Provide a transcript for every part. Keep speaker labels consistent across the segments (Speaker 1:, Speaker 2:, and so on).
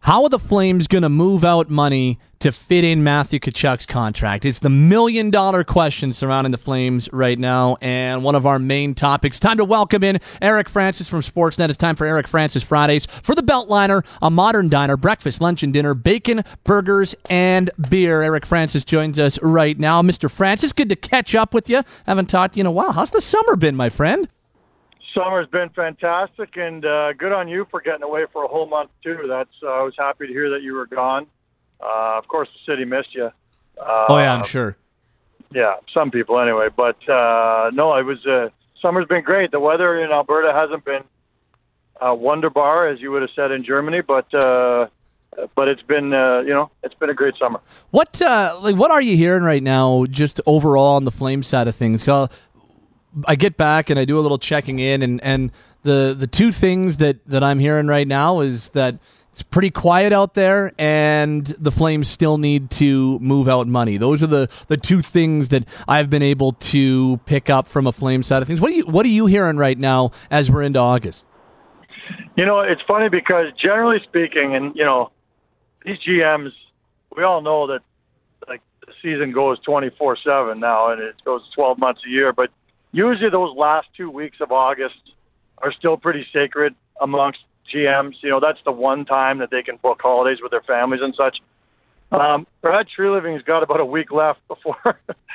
Speaker 1: How are the Flames going to move out money to fit in Matthew Tkachuk's contract? It's the million-dollar question surrounding the Flames right now, and one of our main topics. Time to welcome in Eric Francis from Sportsnet. It's time for Eric Francis Fridays for the Beltliner, a modern diner, breakfast, lunch, and dinner, bacon, burgers, and beer. Eric Francis joins us right now. Mr. Francis, good to catch up with you. Haven't talked to you in a while. How's the summer been, my friend?
Speaker 2: Summer's been fantastic, and good on you for getting away for a whole month, too. I was happy to hear that you were gone. Of course, the city missed you.
Speaker 1: I'm sure.
Speaker 2: Yeah, some people anyway. But, no, it was summer's been great. The weather in Alberta hasn't been wunderbar, as you would have said in Germany, but it's been, it's been a great summer.
Speaker 1: What are you hearing right now, just overall on the Flames side of things? I get back and I do a little checking in, and the two things that I'm hearing right now is that it's pretty quiet out there, and the Flames still need to move out money. Those are the two things that I've been able to pick up from a Flames side of things. What are you hearing right now as we're into August?
Speaker 2: It's funny because generally speaking, and these GMs, we all know that like the season goes 24/7 now, and it goes 12 months a year, but usually those last 2 weeks of August are still pretty sacred amongst GMs. That's the one time that they can book holidays with their families and such. Brad Treliving's got about a week left before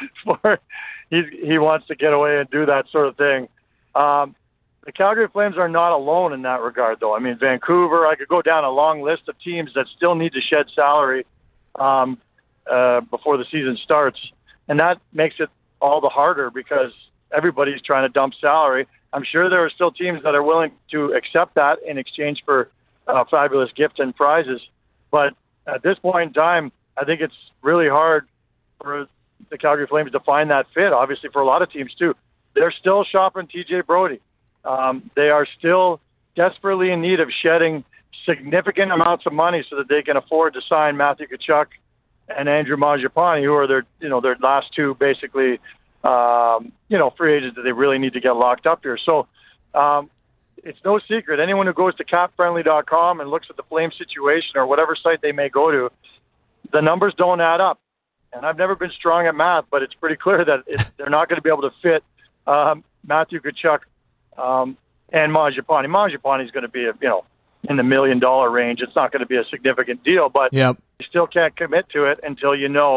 Speaker 2: he wants to get away and do that sort of thing. The Calgary Flames are not alone in that regard, though. I mean, Vancouver, I could go down a long list of teams that still need to shed salary before the season starts, and that makes it all the harder because everybody's trying to dump salary. I'm sure there are still teams that are willing to accept that in exchange for fabulous gifts and prizes. But at this point in time, I think it's really hard for the Calgary Flames to find that fit, obviously for a lot of teams too. They're still shopping TJ Brodie. They are still desperately in need of shedding significant amounts of money so that they can afford to sign Matthew Tkachuk and Andrew Mangiapane, who are their last two basically free agents that they really need to get locked up here. So it's no secret. Anyone who goes to capfriendly.com and looks at the Flames situation or whatever site they may go to, the numbers don't add up. And I've never been strong at math, but it's pretty clear that they're not going to be able to fit Matthew Tkachuk and Mangiapane. Mangiapane is going to be in the $1 million range. It's not going to be a significant deal, but you still can't commit to it until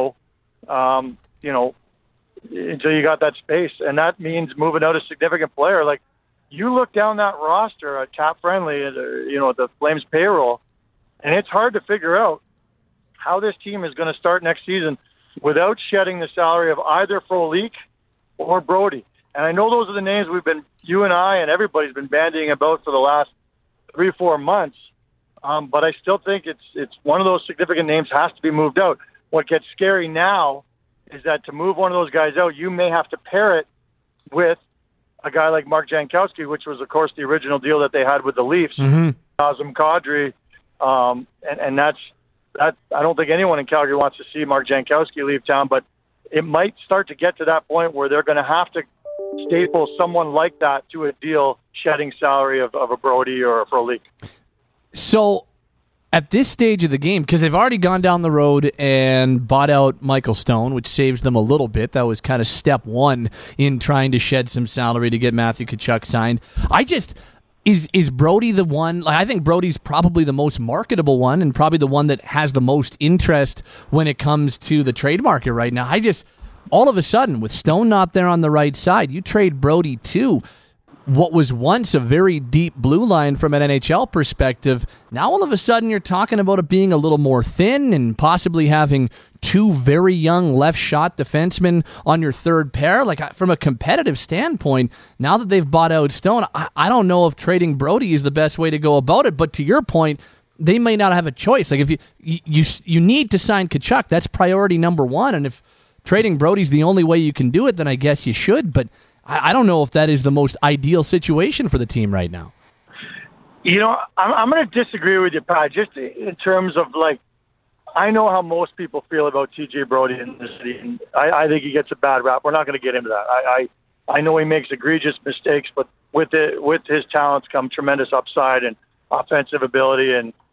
Speaker 2: until you got that space, and that means moving out a significant player. Like, you look down that roster at Cap Friendly, the Flames payroll, and it's hard to figure out how this team is going to start next season without shedding the salary of either Frolik or Brodie. And I know those are the names you and I and everybody's been bandying about for the last 3-4 months, but I still think it's one of those significant names has to be moved out. What gets scary now is that to move one of those guys out, you may have to pair it with a guy like Mark Jankowski, which was, of course, the original deal that they had with the Leafs, Nazem Kadri, and that. I don't think anyone in Calgary wants to see Mark Jankowski leave town, but it might start to get to that point where they're going to have to staple someone like that to a deal, shedding salary of a Brodie or a Frolik.
Speaker 1: So, at this stage of the game, because they've already gone down the road and bought out Michael Stone, which saves them a little bit. That was kind of step one in trying to shed some salary to get Matthew Tkachuk signed. Is Brodie the one? I think Brodie's probably the most marketable one and probably the one that has the most interest when it comes to the trade market right now. All of a sudden, with Stone not there on the right side, you trade Brodie too. What was once a very deep blue line from an NHL perspective, now all of a sudden you're talking about it being a little more thin and possibly having two very young left shot defensemen on your third pair. Like, from a competitive standpoint, now that they've bought out Stone, I don't know if trading Brodie is the best way to go about it. But to your point, they may not have a choice. Like, if you need to sign Tkachuk, that's priority number one. And if trading Brodie's the only way you can do it, then I guess you should. But I don't know if that is the most ideal situation for the team right now.
Speaker 2: I'm going to disagree with you, Pat, just in terms of, I know how most people feel about TJ Brodie in the city, and I think he gets a bad rap. We're not going to get into that. I know he makes egregious mistakes, but with his talents come tremendous upside and offensive ability, and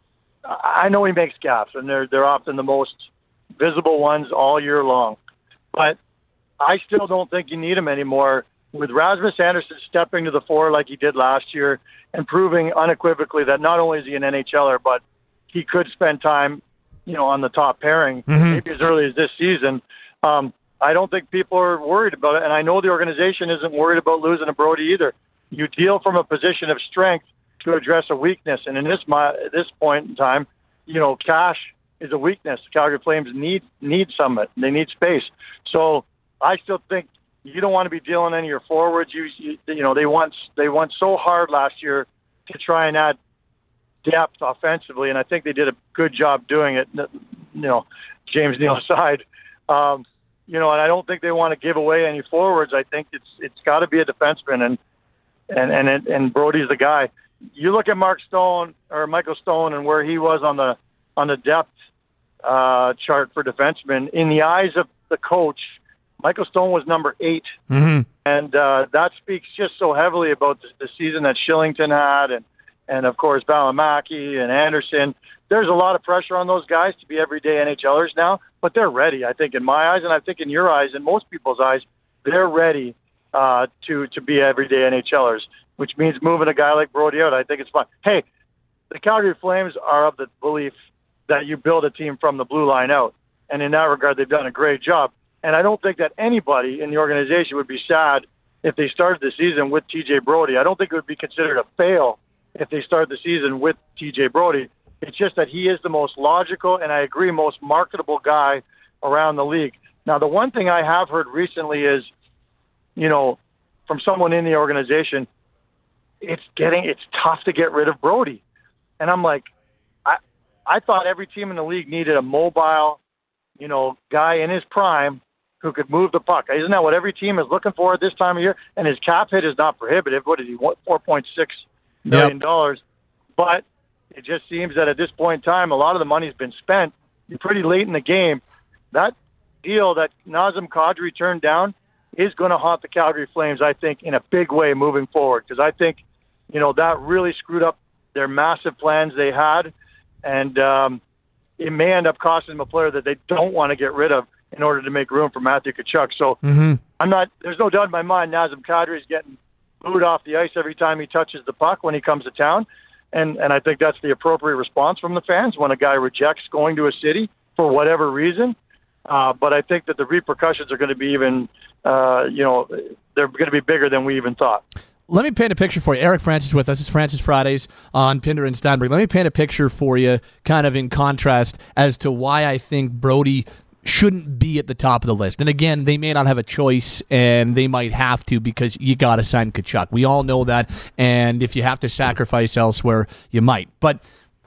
Speaker 2: I know he makes gaffes, and they're often the most visible ones all year long. But I still don't think you need him anymore. With Rasmus Andersson stepping to the fore like he did last year and proving unequivocally that not only is he an NHLer, but he could spend time, on the top pairing, maybe as early as this season. I don't think people are worried about it, and I know the organization isn't worried about losing a Brody either. You deal from a position of strength to address a weakness, and in this point in time, cash is a weakness. The Calgary Flames need some of it. They need space. So I still think you don't want to be dealing any of your forwards. They went so hard last year to try and add depth offensively, and I think they did a good job doing it. James Neal aside, and I don't think they want to give away any forwards. I think it's got to be a defenseman, and Brody's the guy. You look at Michael Stone, and where he was on the depth chart for defensemen. In the eyes of the coach, Michael Stone was number 8, and that speaks just so heavily about the season that Shillington had, and of course Valimaki and Anderson. There's a lot of pressure on those guys to be everyday NHLers now, but they're ready. I think in my eyes, and I think in your eyes, and most people's eyes, they're ready to be everyday NHLers, which means moving a guy like Brody out. I think it's fine. Hey, the Calgary Flames are of the belief that you build a team from the blue line out, and in that regard, they've done a great job. And I don't think that anybody in the organization would be sad if they started the season with TJ Brody. I don't think it would be considered a fail if they start the season with TJ Brody. It's just that he is the most logical, and I agree, most marketable guy around the league. Now, the one thing I have heard recently is, from someone in the organization, it's tough to get rid of Brody. And I'm like, I thought every team in the league needed a mobile, guy in his prime who could move the puck. Isn't that what every team is looking for at this time of year? And his cap hit is not prohibitive. What is he, $4.6 million? Yep. But it just seems that at this point in time, a lot of the money's been spent. You're pretty late in the game. That deal that Nazem Kadri turned down is going to haunt the Calgary Flames, I think, in a big way moving forward. Because I think, that really screwed up their massive plans they had. And it may end up costing them a player that they don't want to get rid of in order to make room for Matthew Tkachuk. So there's no doubt in my mind Nazem Kadri is getting booed off the ice every time he touches the puck when he comes to town. And I think that's the appropriate response from the fans when a guy rejects going to a city for whatever reason. But I think that the repercussions are going to be even, they're going to be bigger than we even thought.
Speaker 1: Let me paint a picture for you. Eric Francis with us. It's Francis Fridays on Pinder and Steinberg. Let me paint a picture for you, kind of in contrast, as to why I think Brody shouldn't be at the top of the list. And again, they may not have a choice, and they might have to because you got to sign Tkachuk. We all know that, and if you have to sacrifice elsewhere, you might. But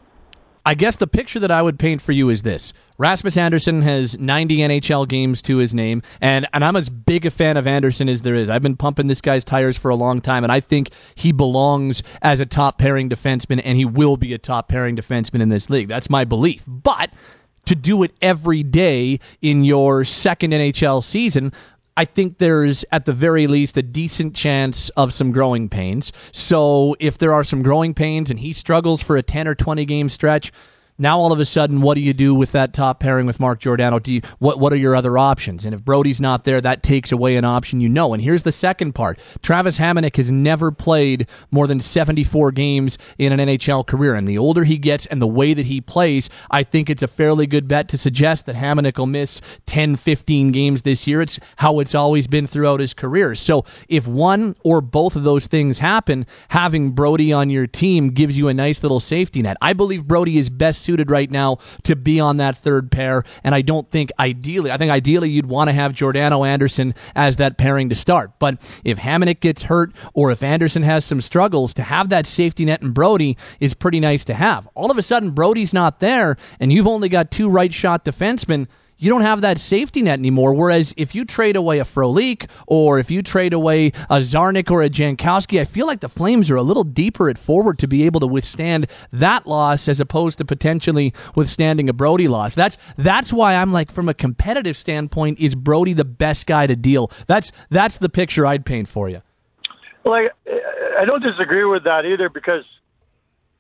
Speaker 1: I guess the picture that I would paint for you is this. Rasmus Andersson has 90 NHL games to his name, and I'm as big a fan of Andersson as there is. I've been pumping this guy's tires for a long time, and I think he belongs as a top-pairing defenseman, and he will be a top-pairing defenseman in this league. That's my belief. But to do it every day in your second NHL season, I think there's, at the very least, a decent chance of some growing pains. So if there are some growing pains and he struggles for a 10 or 20 game stretch, now all of a sudden, what do you do with that top pairing with Mark Giordano? What are your other options? And if Brody's not there, that takes away an option you know. And here's the second part. Travis Hamonic has never played more than 74 games in an NHL career. And the older he gets and the way that he plays, I think it's a fairly good bet to suggest that Hamonic will miss 10, 15 games this year. It's how it's always been throughout his career. So if one or both of those things happen, having Brody on your team gives you a nice little safety net. I believe Brody is best suited right now to be on that third pair, and I think ideally you'd want to have Giordano Andersson as that pairing to start. But if Hamonic gets hurt or if Andersson has some struggles, to have that safety net in Brody is pretty nice to have. All of a sudden, Brody's not there, and you've only got 2 right-shot defensemen. You don't have that safety net anymore, whereas if you trade away a Frolik or if you trade away a Zarnik or a Jankowski, I feel like the Flames are a little deeper at forward to be able to withstand that loss as opposed to potentially withstanding a Brody loss. That's why I'm like, from a competitive standpoint, is Brody the best guy to deal? That's the picture I'd paint for you.
Speaker 2: Well, I don't disagree with that either, because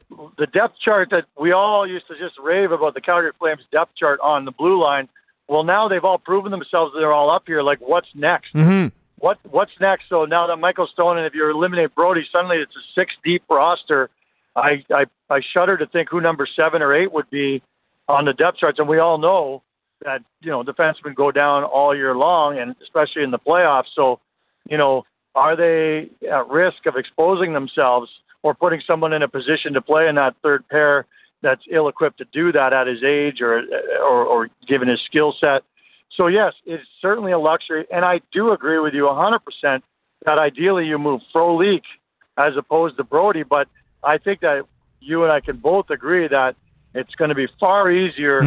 Speaker 2: the depth chart that we all used to just rave about, the Calgary Flames depth chart on the blue line, well, now they've all proven themselves. They're all up here. Like, what's next?
Speaker 1: Mm-hmm.
Speaker 2: What's next? So now that Michael Stone, and if you eliminate Brody, suddenly it's a 6-deep roster. I shudder to think who number 7 or 8 would be on the depth charts, and we all know that, defensemen go down all year long, and especially in the playoffs. So, are they at risk of exposing themselves or putting someone in a position to play in that third pair that's ill-equipped to do that at his age or given his skill set? So, yes, it's certainly a luxury, and I do agree with you 100% that ideally you move Frolik as opposed to Brody, but I think that you and I can both agree that it's going to be far easier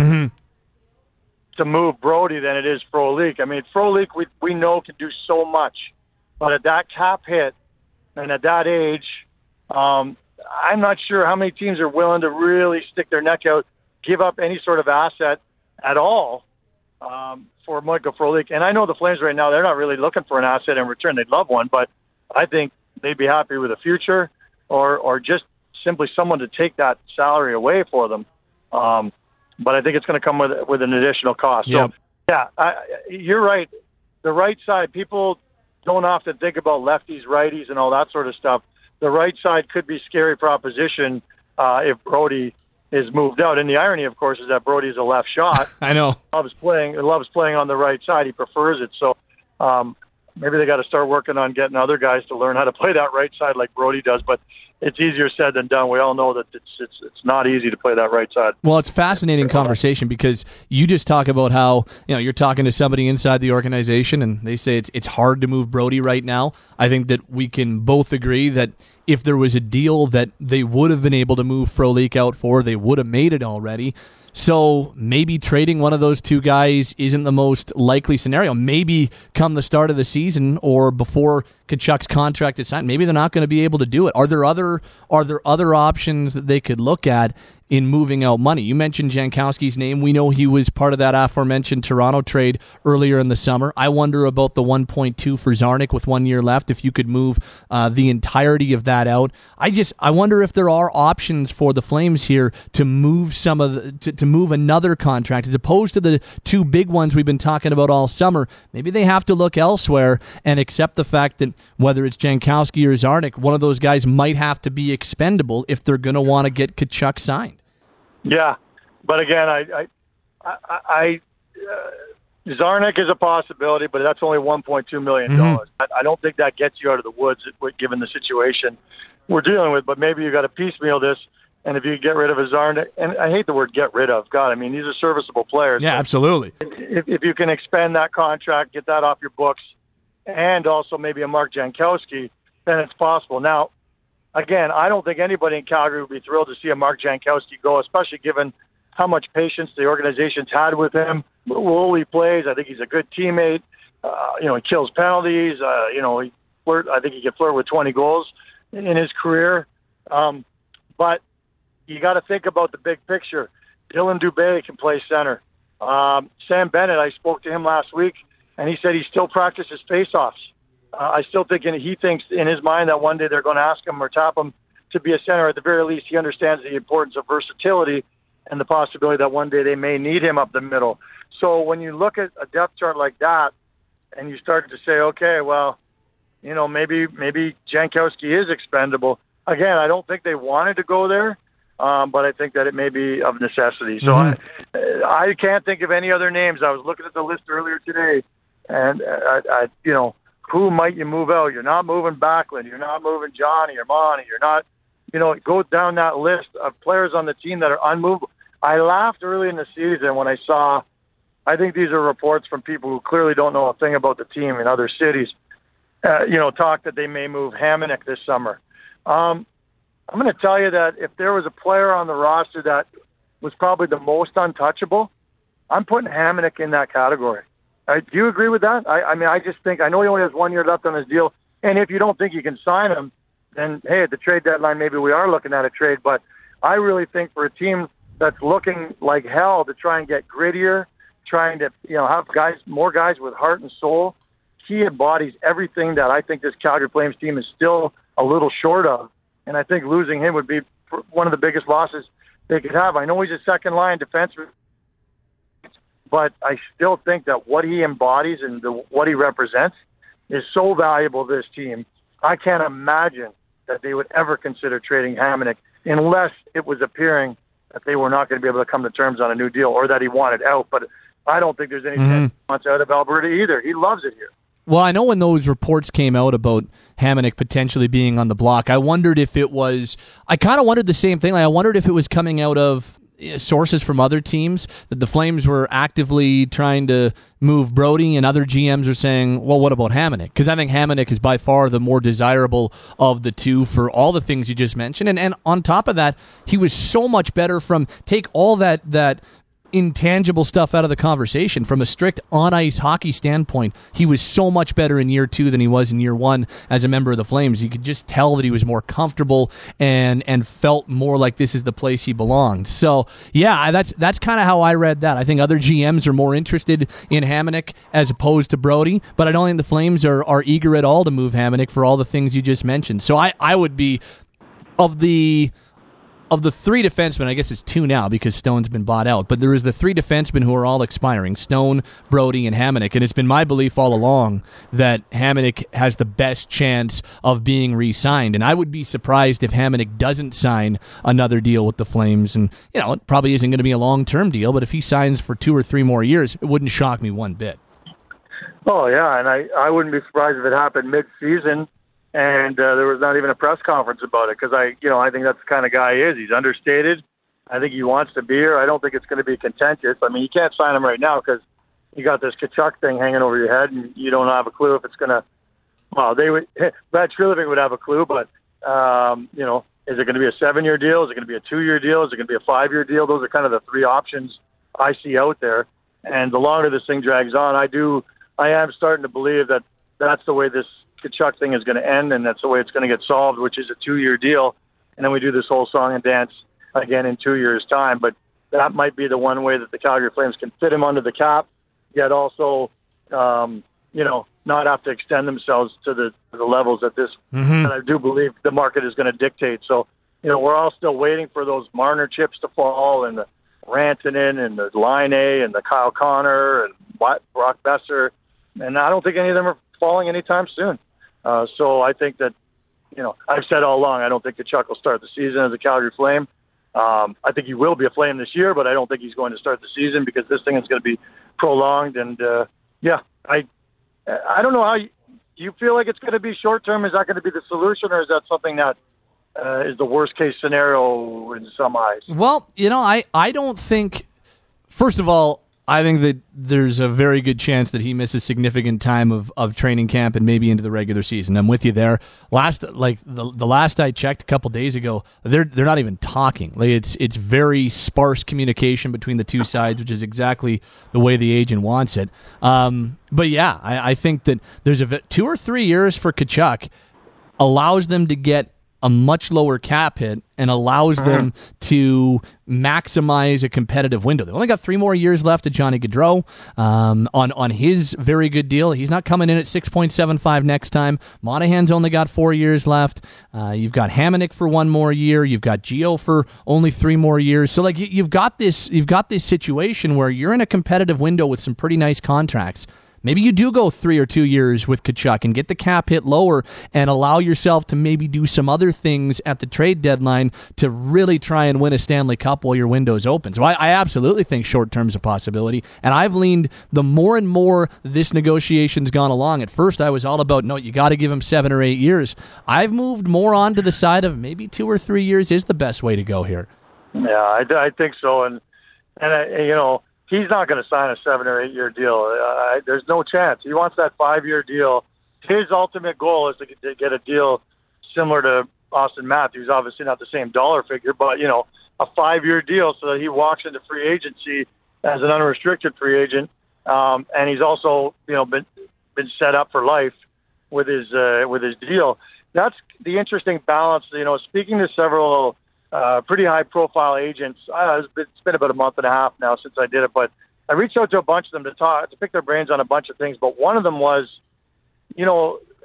Speaker 2: to move Brody than it is Frolik. I mean, Frolik, we know, can do so much, but at that cap hit and at that age, I'm not sure how many teams are willing to really stick their neck out, give up any sort of asset at all for Michael Frolik. And I know the Flames right now, they're not really looking for an asset in return. They'd love one, but I think they'd be happy with a future or just simply someone to take that salary away for them. But I think it's going to come with an additional cost.
Speaker 1: Yep.
Speaker 2: So, you're right. The right side, people don't often think about lefties, righties, and all that sort of stuff. The right side could be a scary proposition if Brody is moved out. And the irony, of course, is that Brody is a left shot.
Speaker 1: I know.
Speaker 2: Loves playing on the right side. He prefers it. So maybe they got to start working on getting other guys to learn how to play that right side like Brody does. But it's easier said than done. We all know that it's not easy to play that right side.
Speaker 1: Well, it's a fascinating conversation because you just talk about how you're talking to somebody inside the organization and they say it's hard to move Brody right now. I think that we can both agree that if there was a deal that they would have been able to move Frolik out for, they would have made it already. So maybe trading one of those two guys isn't the most likely scenario. Maybe come the start of the season or before Tkachuk's contract is signed, maybe they're not going to be able to do it. Are there other options that they could look at in moving out money? You mentioned Jankowski's name. We know he was part of that aforementioned Toronto trade earlier in the summer. I wonder about the 1.2 for Zarnik with 1 year left, if you could move the entirety of that out. I wonder if there are options for the Flames here to move to move another contract as opposed to the two big ones we've been talking about all summer. Maybe they have to look elsewhere and accept the fact that whether it's Jankowski or Zarnik, one of those guys might have to be expendable if they're going to want to get Tkachuk signed.
Speaker 2: Yeah, but again, Zarnik is a possibility, but that's only $1.2 million. I don't think that gets you out of the woods, given the situation we're dealing with. But maybe you got to piecemeal this, and if you get rid of a Zarnik, and I hate the word "get rid of." God, I mean, these are serviceable players.
Speaker 1: Yeah, absolutely.
Speaker 2: If you can expand that contract, get that off your books, and also maybe a Mark Jankowski, then it's possible. Now, again, I don't think anybody in Calgary would be thrilled to see a Mark Jankowski go, especially given how much patience the organization's had with him. The role he plays, I think he's a good teammate. He kills penalties. I think he can flirt with 20 goals in his career. But you got to think about the big picture. Dylan Dubé can play center. Sam Bennett, I spoke to him last week, and he said he still practices faceoffs. I still think he thinks in his mind that one day they're going to ask him or tap him to be a center. At the very least, he understands the importance of versatility and the possibility that one day they may need him up the middle. So when you look at a depth chart like that and you start to say, okay, well, maybe Jankowski is expendable. Again, I don't think they wanted to go there, but I think that it may be of necessity. So I can't think of any other names. I was looking at the list earlier today, and who might you move out? You're not moving Backlund. You're not moving Johnny or Monty. You're not, go down that list of players on the team that are unmovable. I laughed early in the season when I saw, I think these are reports from people who clearly don't know a thing about the team in other cities, talk that they may move Hamonic this summer. I'm going to tell you that if there was a player on the roster that was probably the most untouchable, I'm putting Hamonic in that category. Do you agree with that? I just think, I know he only has 1 year left on his deal, and if you don't think you can sign him, then, hey, at the trade deadline, maybe we are looking at a trade. But I really think for a team that's looking like hell to try and get grittier, trying to have more guys with heart and soul, he embodies everything that I think this Calgary Flames team is still a little short of. And I think losing him would be one of the biggest losses they could have. I know he's a second-line defenseman, but I still think that what he embodies and what he represents is so valuable to this team. I can't imagine that they would ever consider trading Hamonic unless it was appearing that they were not going to be able to come to terms on a new deal or that he wanted out. But I don't think there's any chance he wants out of Alberta either. He loves it here.
Speaker 1: Well, I know when those reports came out about Hamonic potentially being on the block, I wondered if it was – I kind of wondered the same thing. Like, I wondered if it was coming out of sources from other teams, that the Flames were actively trying to move Brodie, and other GMs are saying, well, what about Hamonic? Because I think Hamonic is by far the more desirable of the two for all the things you just mentioned. And on top of that, he was so much better from – take all that intangible stuff out of the conversation. From a strict on-ice hockey standpoint, he was so much better in year 2 than he was in year 1 as a member of the Flames. You could just tell that he was more comfortable and felt more like this is the place he belonged. So, yeah, that's kind of how I read that. I think other GMs are more interested in Hamonic as opposed to Brodie, but I don't think the Flames are eager at all to move Hamonic for all the things you just mentioned. So I would be, of the 3 defensemen, I guess it's 2 now because Stone's been bought out, but there is the 3 defensemen who are all expiring, Stone, Brodie, and Hamonic, and it's been my belief all along that Hamonic has the best chance of being re-signed, and I would be surprised if Hamonic doesn't sign another deal with the Flames, and it probably isn't going to be a long-term deal, but if he signs for 2 or 3 more years, it wouldn't shock me one bit.
Speaker 2: Oh, yeah, and I wouldn't be surprised if it happened mid-season, and there was not even a press conference about it because I think that's the kind of guy he is. He's understated. I think he wants to be here. I don't think it's going to be contentious. I mean, you can't sign him right now because you got this Tkachuk thing hanging over your head, and you don't have a clue if it's going to. Well, Brad Treliving would have a clue, but is it going to be a 7-year deal? Is it going to be a 2-year deal? Is it going to be a 5-year deal? Those are kind of the 3 options I see out there. And the longer this thing drags on, I am starting to believe that that's the way this Tkachuk thing is going to end, and that's the way it's going to get solved, which is a 2-year deal, and then we do this whole song and dance again in 2 years' time. But that might be the one way that the Calgary Flames can fit him under the cap, yet also, not have to extend themselves to the levels that that I do believe the market is going to dictate. So, we're all still waiting for those Marner chips to fall, and the Rantanen and the Line A and the Kyle Connor and Brock Besser, and I don't think any of them are falling anytime soon. So I think that, I've said all along, I don't think Tkachuk will start the season as a Calgary Flame. I think he will be a Flame this year, but I don't think he's going to start the season because this thing is going to be prolonged. And, I don't know how you feel like it's going to be short-term. Is that going to be the solution, or is that something that is the worst-case scenario in some eyes?
Speaker 1: Well, I don't think, first of all, I think that there's a very good chance that he misses significant time of training camp and maybe into the regular season. I'm with you there. The last I checked a couple days ago, they're not even talking. It's very sparse communication between the two sides, which is exactly the way the agent wants it. But yeah, I think that there's 2 or 3 years for Tkachuk allows them to get a much lower cap hit and allows them to maximize a competitive window. They've only got 3 more years left of Johnny Gaudreau on his very good deal. He's not coming in at 6.75 next time. Monahan's only got 4 years left. You've got Hamonic for 1 more year. You've got Gio for only 3 more years. So you've got this situation where you're in a competitive window with some pretty nice contracts. Maybe you do go 3 or 2 years with Tkachuk and get the cap hit lower and allow yourself to maybe do some other things at the trade deadline to really try and win a Stanley Cup while your window's open. So I absolutely think short-term is a possibility, and I've leaned the more and more this negotiation's gone along. At first, I was all about, no, you got to give him 7 or 8 years. I've moved more on to the side of maybe 2 or 3 years is the best way to go here.
Speaker 2: Yeah, I think so, and he's not going to sign a 7 or 8 year deal. There's no chance. He wants that 5-year deal. His ultimate goal is to get a deal similar to Austin Matthews. Obviously not the same dollar figure, but a 5-year deal so that he walks into free agency as an unrestricted free agent. And he's also been set up for life with his deal. That's the interesting balance. Speaking to several pretty high-profile agents. It's been about a month and a half now since I did it, but I reached out to a bunch of them to pick their brains on a bunch of things. But one of them was,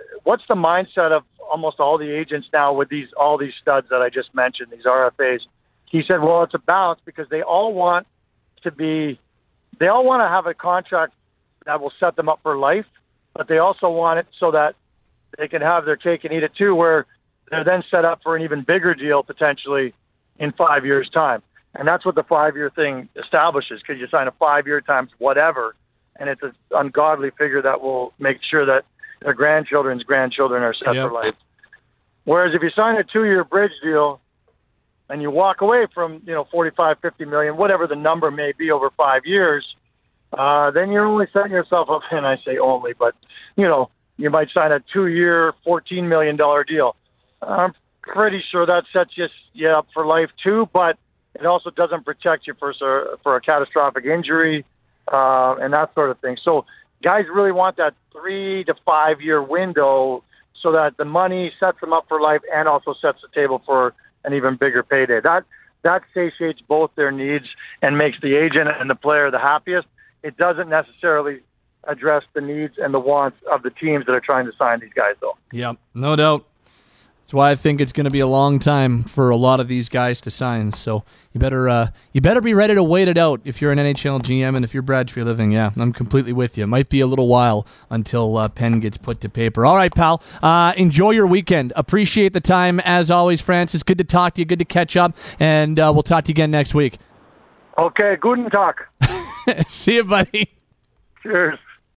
Speaker 2: what's the mindset of almost all the agents now with all these studs that I just mentioned, these RFAs? He said, well, it's a balance because they all want to have a contract that will set them up for life, but they also want it so that they can have their cake and eat it too, where they're then set up for an even bigger deal potentially in 5 years' time. And that's what the 5-year thing establishes, because you sign a 5-year times whatever, and it's an ungodly figure that will make sure that their grandchildren's grandchildren are set for life. Whereas if you sign a 2-year bridge deal and you walk away from, 45, 50 million, whatever the number may be over 5 years, then you're only setting yourself up, and I say only, but, you might sign a 2-year, $14 million deal. I'm pretty sure that sets you up for life too, but it also doesn't protect you for a catastrophic injury and that sort of thing. So guys really want that 3 to 5 year window so that the money sets them up for life and also sets the table for an even bigger payday. That satiates both their needs and makes the agent and the player the happiest. It doesn't necessarily address the needs and the wants of the teams that are trying to sign these guys, though.
Speaker 1: Yep, no doubt. That's why I think it's going to be a long time for a lot of these guys to sign. So you better be ready to wait it out if you're an NHL GM and if you're Brad Treliving. Yeah, I'm completely with you. It might be a little while until pen gets put to paper. All right, pal. Enjoy your weekend. Appreciate the time as always, Francis. Good to talk to you. Good to catch up, and we'll talk to you again next week.
Speaker 2: Okay, guten Tag.
Speaker 1: See you, buddy.
Speaker 2: Cheers.